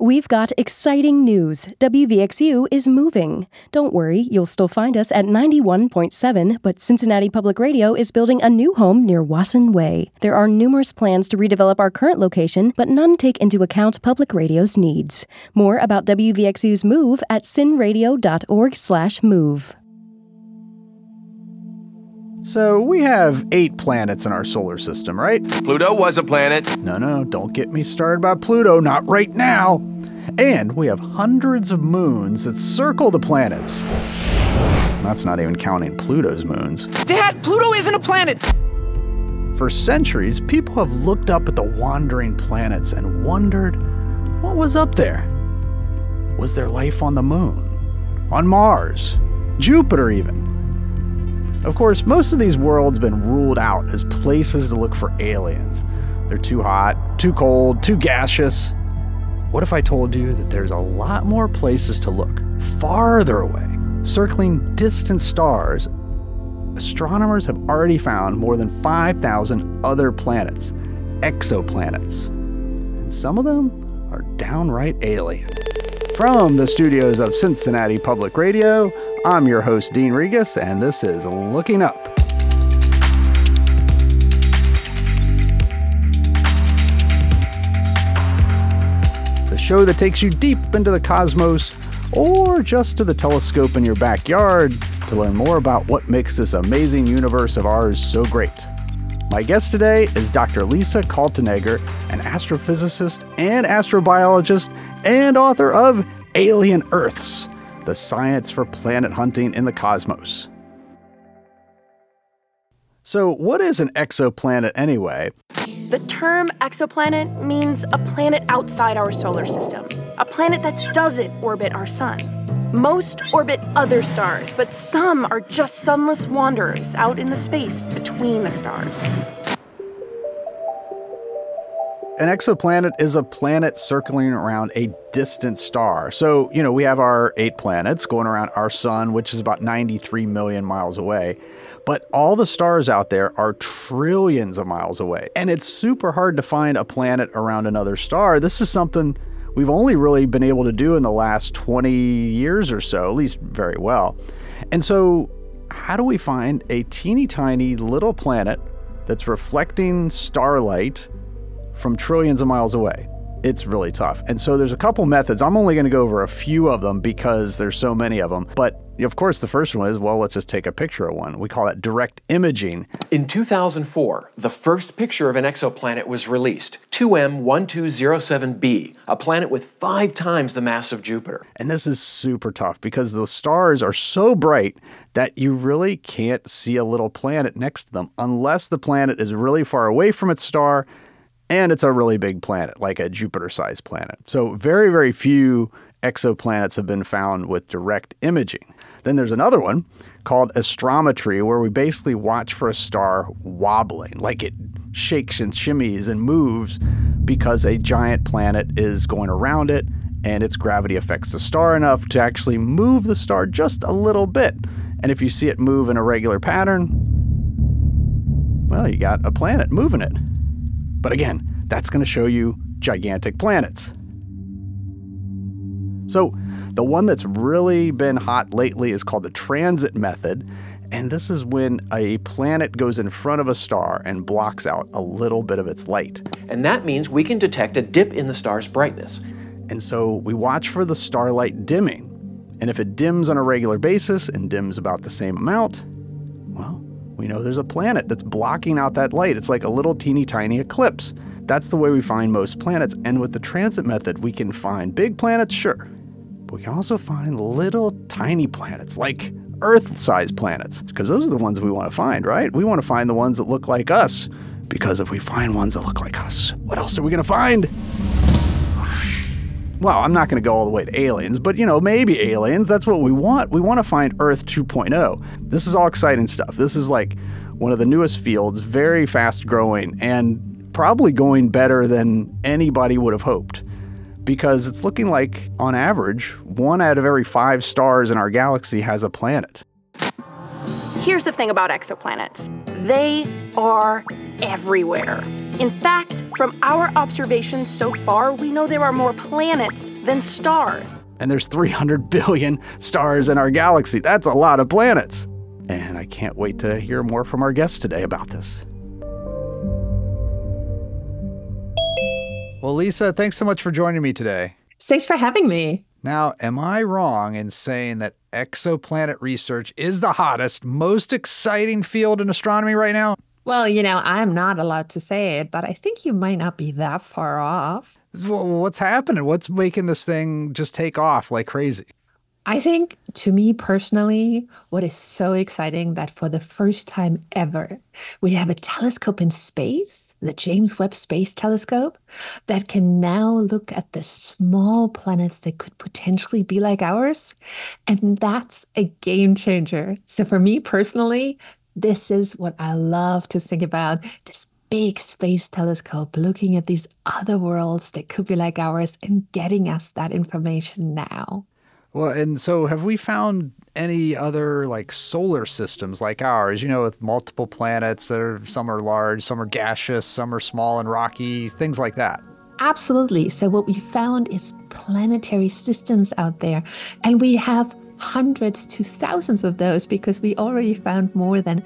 We've got exciting news. WVXU is moving. Don't worry, you'll still find us at 91.7, but Cincinnati Public Radio is building a new home near Wasson Way. There are numerous plans to redevelop our current location, but none take into account public radio's needs. More about WVXU's move at cinradio.org/move. So we have 8 planets in our solar system, right? Pluto was a planet. No, don't get me started about Pluto, not right now. And we have hundreds of moons that circle the planets. That's not even counting Pluto's moons. Dad, Pluto isn't a planet! For centuries, people have looked up at the wandering planets and wondered, what was up there? Was there life on the moon? On Mars? Jupiter even? Of course, most of these worlds have been ruled out as places to look for aliens. They're too hot, too cold, too gaseous. What if I told you that there's a lot more places to look, farther away, circling distant stars? Astronomers have already found more than 5,000 other planets, exoplanets. And some of them are downright alien. From the studios of Cincinnati Public Radio, I'm your host, Dean Regas, and this is Looking Up. The show that takes you deep into the cosmos, or just to the telescope in your backyard to learn more about what makes this amazing universe of ours so great. My guest today is Dr. Lisa Kaltenegger, an astrophysicist and astrobiologist and author of Alien Earths: The Science for Planet Hunting in the Cosmos. So what is an exoplanet anyway? The term exoplanet means a planet outside our solar system, a planet that doesn't orbit our sun. Most orbit other stars, but some are just sunless wanderers out in the space between the stars. An exoplanet is a planet circling around a distant star. So, we have our 8 planets going around our sun, which is about 93 million miles away. But all the stars out there are trillions of miles away. And it's super hard to find a planet around another star. This is something we've only really been able to do in the last 20 years or so, at least very well. And so how do we find a teeny tiny little planet that's reflecting starlight from trillions of miles away? It's really tough. And so there's a couple methods. I'm only going to go over a few of them because there's so many of them. But of course, the first one is, well, let's just take a picture of one. We call that direct imaging. In 2004, the first picture of an exoplanet was released, 2M1207b, a planet with 5 times the mass of Jupiter. And this is super tough because the stars are so bright that you really can't see a little planet next to them unless the planet is really far away from its star and it's a really big planet, like a Jupiter-sized planet. So very, very few exoplanets have been found with direct imaging. Then there's another one called astrometry, where we basically watch for a star wobbling, like it shakes and shimmies and moves because a giant planet is going around it and its gravity affects the star enough to actually move the star just a little bit. And if you see it move in a regular pattern, well, you got a planet moving it. But again, that's going to show you gigantic planets. So the one that's really been hot lately is called the transit method. And this is when a planet goes in front of a star and blocks out a little bit of its light. And that means we can detect a dip in the star's brightness. And so we watch for the starlight dimming. And if it dims on a regular basis and dims about the same amount, well, we know there's a planet that's blocking out that light. It's like a little teeny tiny eclipse. That's the way we find most planets. And with the transit method, we can find big planets, sure. But we can also find little tiny planets, like Earth-sized planets, because those are the ones we want to find, right? We want to find the ones that look like us, because if we find ones that look like us, what else are we going to find? Well, I'm not going to go all the way to aliens, but, maybe aliens. That's what we want. We want to find Earth 2.0. This is all exciting stuff. This is like one of the newest fields, very fast growing, and probably going better than anybody would have hoped. Because it's looking like, on average, 1 out of every 5 stars in our galaxy has a planet. Here's the thing about exoplanets. They are everywhere. In fact, from our observations so far, we know there are more planets than stars. And there's 300 billion stars in our galaxy. That's a lot of planets. And I can't wait to hear more from our guests today about this. Well, Lisa, thanks so much for joining me today. Thanks for having me. Now, am I wrong in saying that exoplanet research is the hottest, most exciting field in astronomy right now? Well, I'm not allowed to say it, but I think you might not be that far off. What's happening? What's making this thing just take off like crazy? I think, to me personally, what is so exciting that for the first time ever, we have a telescope in space, the James Webb Space Telescope, that can now look at the small planets that could potentially be like ours. And that's a game changer. So for me personally, this is what I love to think about, this big space telescope looking at these other worlds that could be like ours and getting us that information now. Well, and so have we found any other like solar systems like ours, with multiple planets that are, some are large, some are gaseous, some are small and rocky, things like that? Absolutely. So what we found is planetary systems out there, and we have hundreds to thousands of those because we already found more than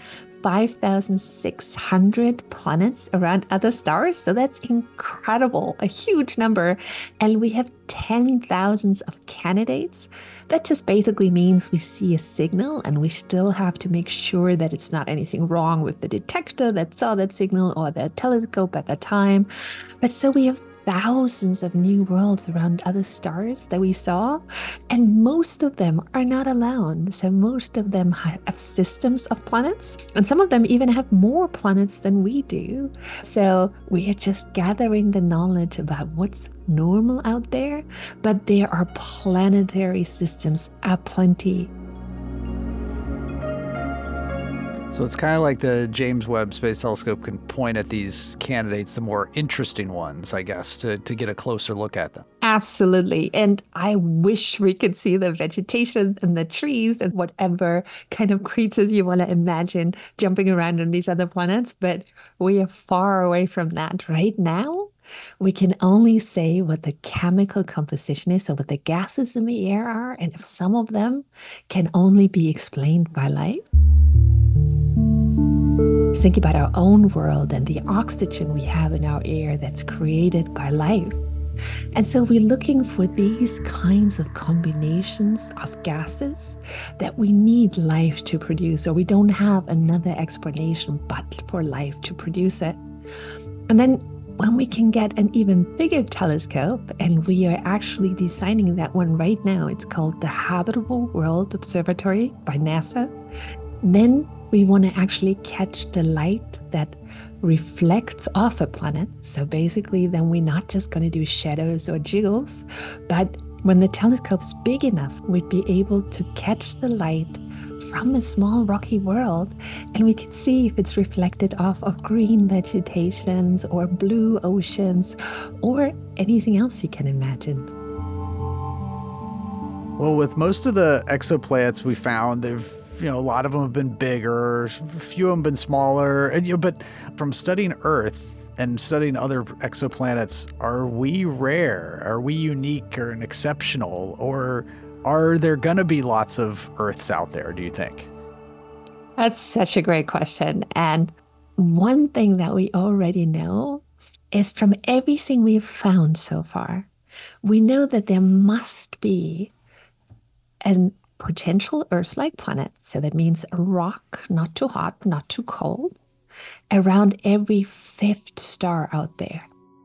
5,600 planets around other stars. So that's incredible, a huge number. And we have 10,000s of candidates. That just basically means we see a signal and we still have to make sure that it's not anything wrong with the detector that saw that signal or the telescope at the time. But so we have thousands of new worlds around other stars that we saw, and most of them are not alone. So most of them have systems of planets, and some of them even have more planets than we do. So we are just gathering the knowledge about what's normal out there, but there are planetary systems aplenty. So it's kind of like the James Webb Space Telescope can point at these candidates, the more interesting ones, I guess, to get a closer look at them. Absolutely. And I wish we could see the vegetation and the trees and whatever kind of creatures you want to imagine jumping around on these other planets, but we are far away from that right now. We can only say what the chemical composition is, so what the gases in the air are, and if some of them can only be explained by light. Think about our own world and the oxygen we have in our air that's created by life. And so we're looking for these kinds of combinations of gases that we need life to produce, or we don't have another explanation but for life to produce it. And then when we can get an even bigger telescope, and we are actually designing that one right now, it's called the Habitable World Observatory by NASA, then we want to actually catch the light that reflects off a planet. So basically, then we're not just going to do shadows or jiggles, but when the telescope's big enough, we'd be able to catch the light from a small rocky world, and we can see if it's reflected off of green vegetations or blue oceans or anything else you can imagine. Well, with most of the exoplanets we found, a lot of them have been bigger, a few of them have been smaller. But from studying Earth and studying other exoplanets, are we rare? Are we unique or exceptional? Or are there going to be lots of Earths out there, do you think? That's such a great question. And one thing that we already know is from everything we've found so far, we know that there must be an potential Earth-like planet, so that means a rock, not too hot, not too cold, around every fifth star out there.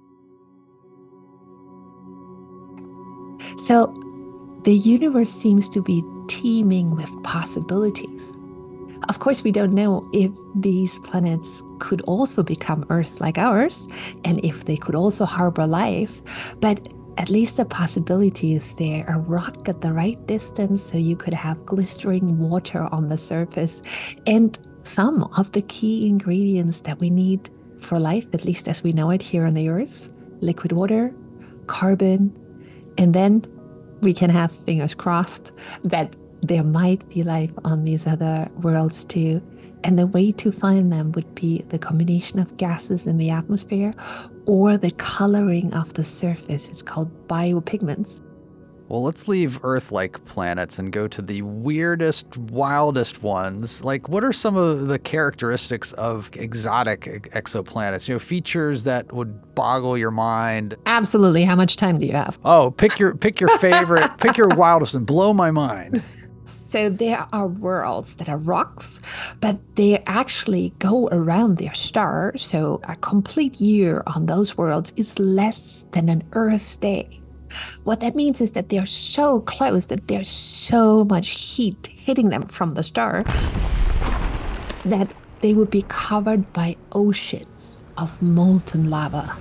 So the universe seems to be teeming with possibilities. Of course, we don't know if these planets could also become Earth like ours, and if they could also harbor life, but at least the possibility is there, a rock at the right distance so you could have glistering water on the surface, and some of the key ingredients that we need for life, at least as we know it here on the Earth: liquid water, carbon, and then we can have fingers crossed that there might be life on these other worlds too. And the way to find them would be the combination of gases in the atmosphere or the coloring of the surface. It's called biopigments. Well, let's leave Earth-like planets and go to the weirdest, wildest ones. Like, what are some of the characteristics of exotic exoplanets? You know, features that would boggle your mind. Absolutely. How much time do you have? Oh, pick your favorite, pick your wildest and blow my mind. So there are worlds that are rocks, but they actually go around their star. So a complete year on those worlds is less than an Earth day. What that means is that they're so close, that there's so much heat hitting them from the star that they would be covered by oceans of molten lava.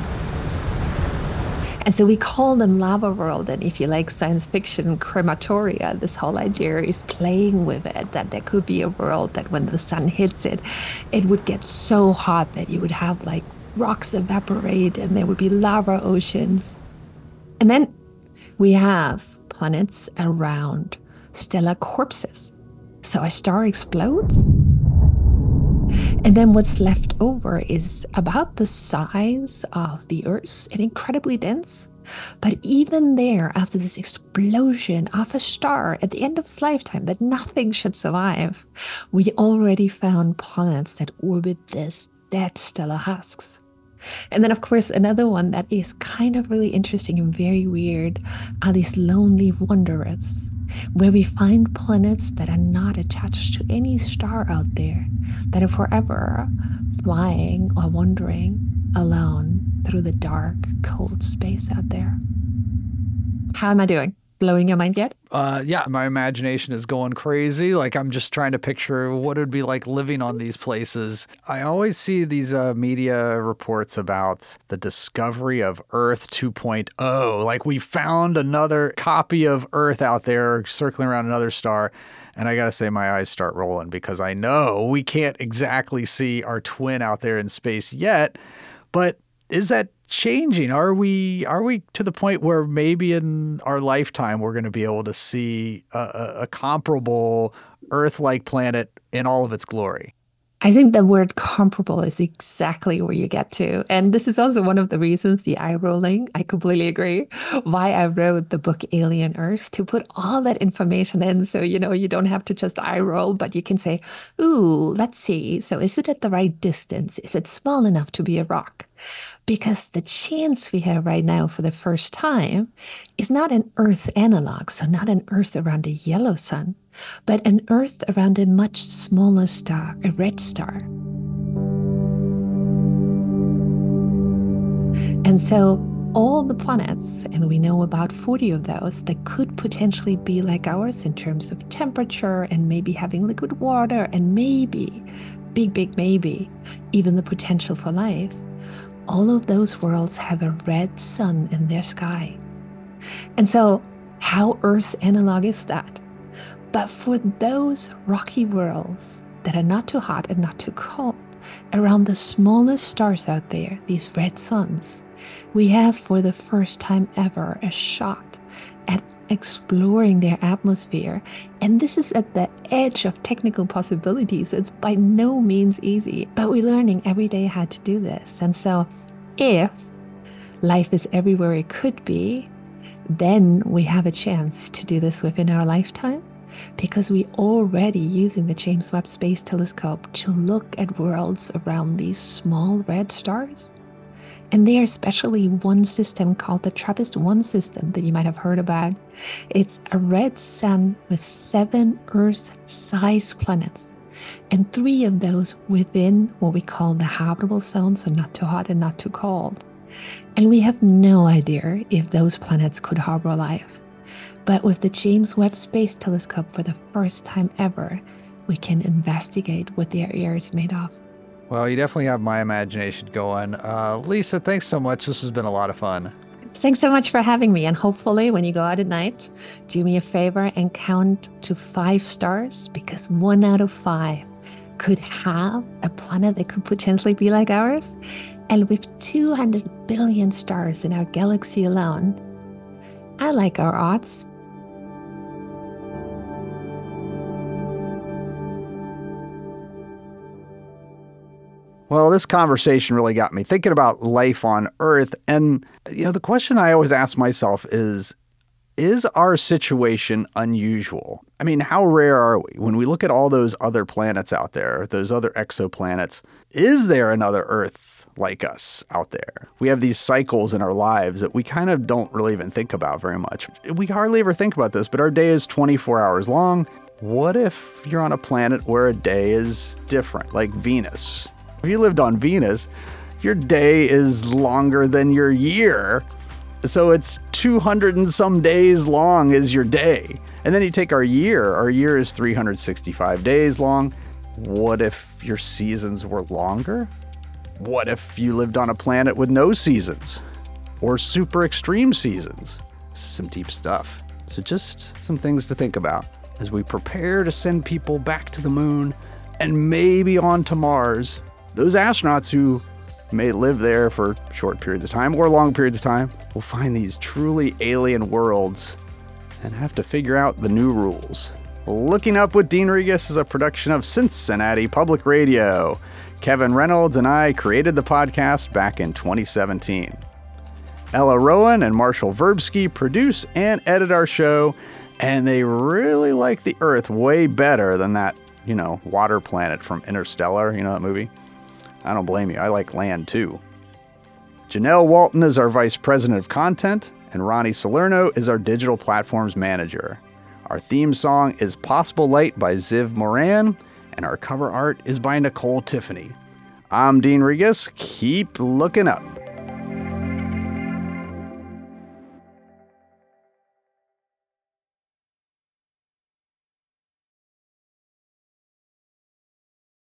And so we call them lava world. And if you like science fiction, crematoria, this whole idea is playing with it, that there could be a world that when the sun hits it, it would get so hot that you would have like rocks evaporate and there would be lava oceans. And then we have planets around stellar corpses. So a star explodes, and then what's left over is about the size of the Earth and incredibly dense. But even there, after this explosion of a star at the end of its lifetime, that nothing should survive, we already found planets that orbit this dead stellar husks. And then, of course, another one that is kind of really interesting and very weird are these lonely wanderers, where we find planets that are not attached to any star out there, that are forever flying or wandering alone through the dark, cold space out there. How am I doing? Blowing your mind yet? Yeah, my imagination is going crazy. Like, I'm just trying to picture what it would be like living on these places. I always see these media reports about the discovery of Earth 2.0. Like, we found another copy of Earth out there circling around another star. And I got to say, my eyes start rolling because I know we can't exactly see our twin out there in space yet. But is that changing? Are we to the point where maybe in our lifetime we're going to be able to see a comparable Earth-like planet in all of its glory? I think the word comparable is exactly where you get to. And this is also one of the reasons, the eye rolling, I completely agree, why I wrote the book Alien Earth, to put all that information in. So, you don't have to just eye roll, but you can say, ooh, let's see. So is it at the right distance? Is it small enough to be a rock? Because the chance we have right now for the first time is not an Earth analog, so not an Earth around a yellow sun, but an Earth around a much smaller star, a red star. And so all the planets, and we know about 40 of those, that could potentially be like ours in terms of temperature and maybe having liquid water and maybe, big maybe, even the potential for life. All of those worlds have a red sun in their sky. And so how Earth's analog is that? But for those rocky worlds that are not too hot and not too cold, around the smallest stars out there, these red suns, we have for the first time ever a shot at exploring their atmosphere. And this is at the edge of technical possibilities. It's by no means easy, but we're learning every day how to do this. And so if life is everywhere it could be, then we have a chance to do this within our lifetime, because we're already using the James Webb Space Telescope to look at worlds around these small red stars. And there's especially one system called the TRAPPIST-1 system that you might have heard about. It's a red sun with 7 Earth-sized planets, and 3 of those within what we call the habitable zone, so not too hot and not too cold. And we have no idea if those planets could harbor life. But with the James Webb Space Telescope, for the first time ever, we can investigate what their air is made of. Well, you definitely have my imagination going. Lisa, thanks so much. This has been a lot of fun. Thanks so much for having me. And hopefully when you go out at night, do me a favor and count to 5 stars, because 1 out of 5 could have a planet that could potentially be like ours. And with 200 billion stars in our galaxy alone, I like our odds. Well, this conversation really got me thinking about life on Earth. And, the question I always ask myself is our situation unusual? I mean, how rare are we? When we look at all those other planets out there, those other exoplanets, is there another Earth like us out there? We have these cycles in our lives that we kind of don't really even think about very much. We hardly ever think about this, but our day is 24 hours long. What if you're on a planet where a day is different, like Venus? If you lived on Venus, your day is longer than your year. So it's 200 and some days long is your day. And then you take our year is 365 days long. What if your seasons were longer? What if you lived on a planet with no seasons or super extreme seasons? This is some deep stuff. So just some things to think about as we prepare to send people back to the moon and maybe on to Mars. Those astronauts who may live there for short periods of time or long periods of time will find these truly alien worlds and have to figure out the new rules. Looking Up with Dean Regas is a production of Cincinnati Public Radio. Kevin Reynolds and I created the podcast back in 2017. Ella Rowan and Marshall Verbsky produce and edit our show, and they really like the Earth way better than that, water planet from Interstellar, that movie? I don't blame you. I like land too. Janelle Walton is our Vice President of Content, and Ronnie Salerno is our Digital Platforms Manager. Our theme song is Possible Light by Ziv Moran, and our cover art is by Nicole Tiffany. I'm Dean Regas. Keep looking up.